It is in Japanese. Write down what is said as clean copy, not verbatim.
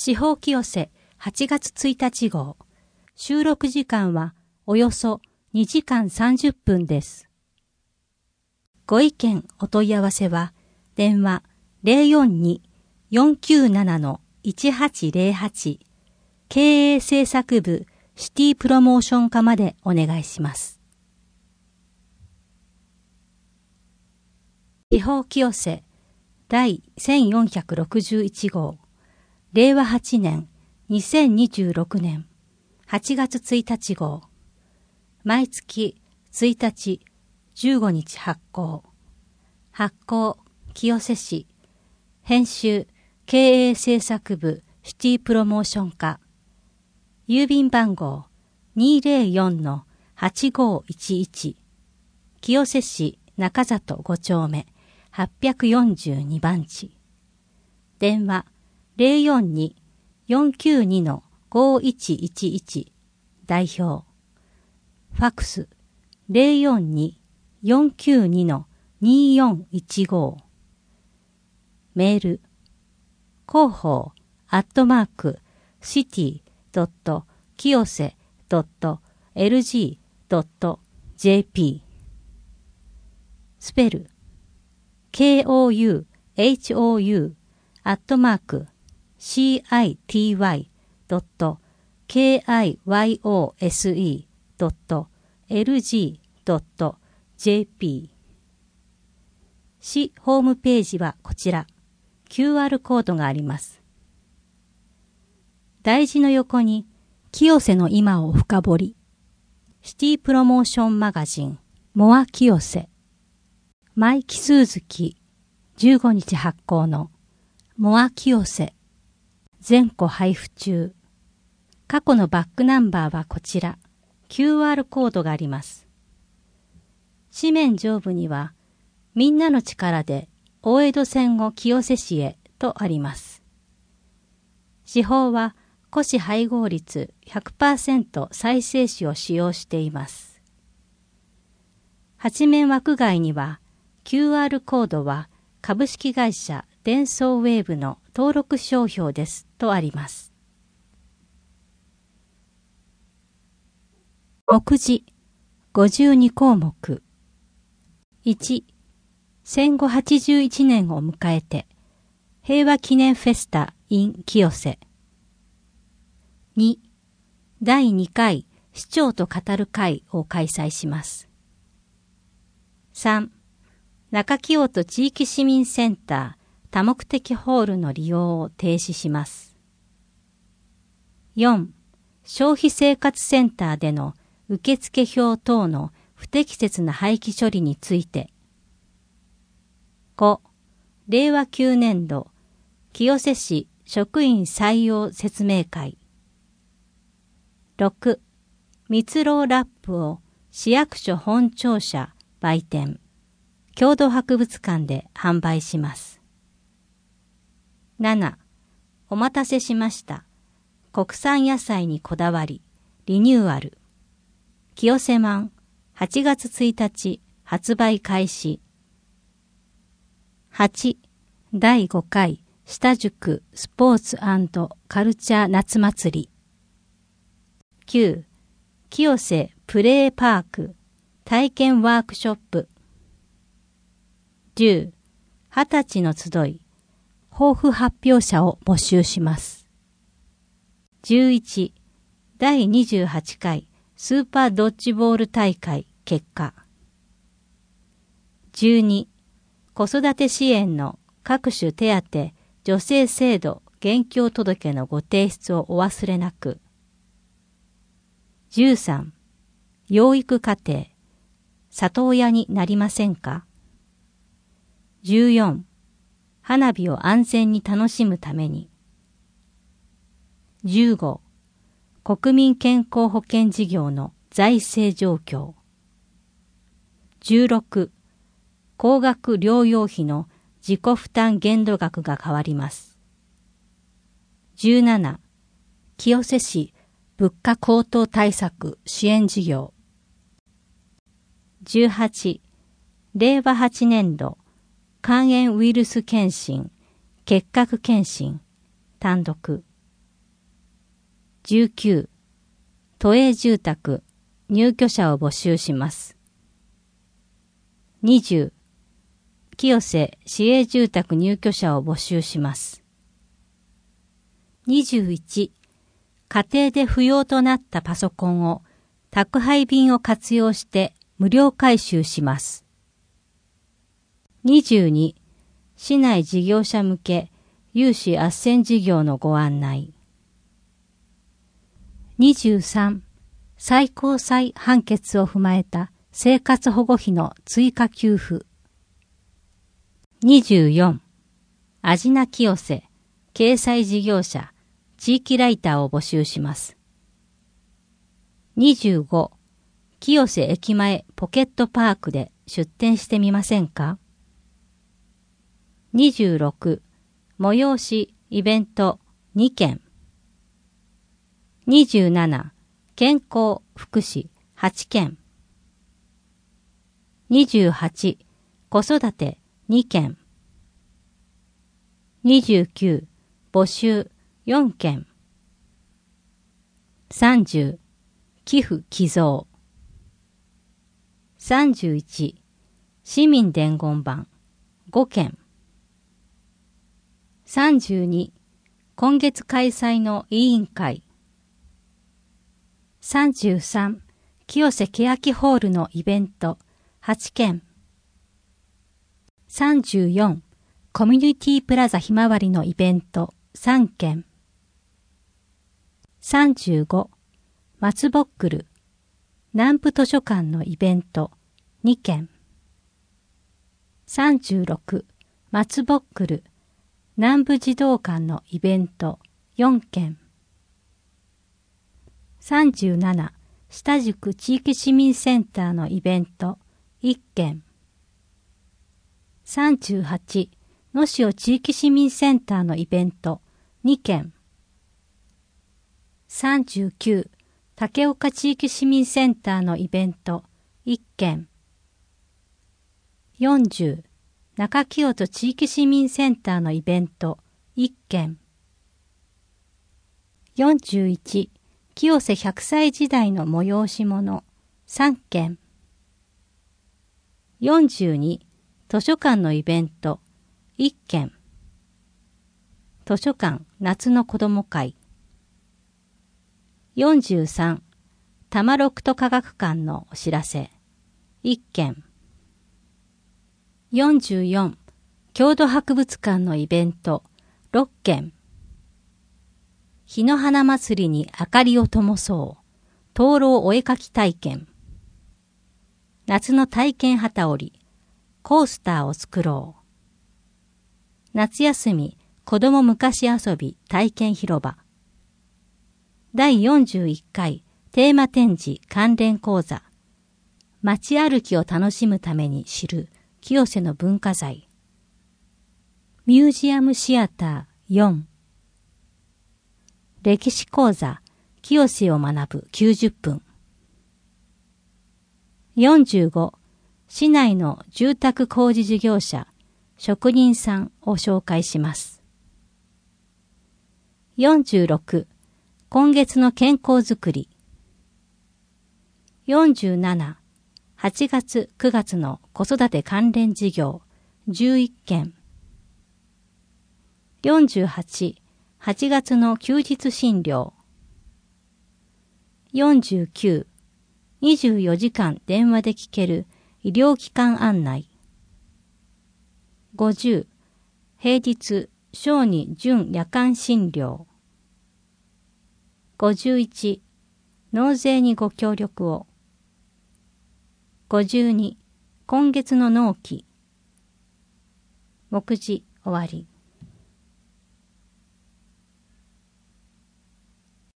司法清瀬8月1日号。収録時間はおよそ2時間30分です。ご意見お問い合わせは電話 042-497-1808 経営政策部シティプロモーション課までお願いします。司法清瀬第1461号。令和8年2026年8月1日号。毎月1日15日発行。発行清瀬市。編集経営政策部シティプロモーション課。郵便番号 204-8511 清瀬市中里5丁目842番地。電話 042-492-5111 代表。ファックス 042-492-2415 メール広報@city.kiyose.lg.jp スペル kouyo@city.kiyose.lg.jp 市ホームページはこちら。QR コードがあります。題字の横に清瀬の今を深掘り。シティプロモーションマガジンモア清瀬。毎期数月15日発行のモア清瀬。全個配布中。過去のバックナンバーはこちら。QR コードがあります。紙面上部にはみんなの力で大江戸線を清瀬市へとあります。司法は古紙配合率 100% 再生紙を使用しています。8面枠外には QR コードは株式会社デンソーウェーブの登録商標ですとあります。目次52項目。1、戦後81年を迎えて平和記念フェスタ in 清瀬。2、第2回市長と語る会を開催します。3、中清戸地域市民センター多目的ホールの利用を停止します。4、消費生活センターでの受付票等の不適切な廃棄処理について。5、令和9年度清瀬市職員採用説明会。6、蜜蝋ラップを市役所本庁舎売店、郷土博物館で販売します。7、お待たせしました。国産野菜にこだわり、リニューアル。清瀬マン8月1日発売開始。8、第5回下宿スポーツ&カルチャー夏祭り。9、清瀬プレイパーク体験ワークショップ。10、20歳の集い抱負発表者を募集します。11、第28回スーパードッジボール大会結果。12、子育て支援の各種手当、助成制度現況届のご提出をお忘れなく。13、養育家庭、里親になりませんか？ 14、花火を安全に楽しむために。15、国民健康保険事業の財政状況。16、高額療養費の自己負担限度額が変わります。17、清瀬市物価高騰対策支援事業。18、令和8年度肝炎ウイルス検診結核検診単独。 19、都営住宅、入居者を募集します。20、清瀬市営住宅入居者を募集します。21、家庭で不要となったパソコンを宅配便を活用して無料回収します。22、市内事業者向け融資斡旋事業のご案内。23、最高裁判決を踏まえた生活保護費の追加給付。24、味名清瀬、掲載事業者、地域ライターを募集します。25、清瀬駅前ポケットパークで出店してみませんか？ 26、催し、イベント2件。27、健康、福祉8件。28、子育て2件。29、募集4件。30、寄付寄贈。31、市民伝言板5件。32、今月開催の委員会。33、清瀬欅ホールのイベント8件。34、コミュニティプラザひまわりのイベント3件。35、松ぼっくる、南部図書館のイベント2件。36、松ぼっくる、南部児童館のイベント4件。37、下宿地域市民センターのイベント1件。38、野潮地域市民センターのイベント2件。39、竹岡地域市民センターのイベント1件。40、中清戸地域市民センターのイベント1件。41、清瀬100歳時代の催し物3件。42、図書館のイベント1件。図書館夏の子ども会。43、多摩六都科学館のお知らせ1件。44、郷土博物館のイベント6件。日の花祭りに明かりを灯そう。灯籠お絵かき体験。夏の体験旗織り。コースターを作ろう。夏休み子ども昔遊び体験広場。第41回テーマ展示関連講座。街歩きを楽しむために知る清瀬の文化財。ミュージアムシアター4。歴史講座清瀬を学ぶ90分。45、市内の住宅工事事業者、職人さんを紹介します。46、今月の健康づくり。47、8月9月の子育て関連事業11件。48、8月の休日診療。49、24時間電話で聞ける医療機関案内。50、平日小児準夜間診療。51、納税にご協力を。52、今月の納期。目次終わり。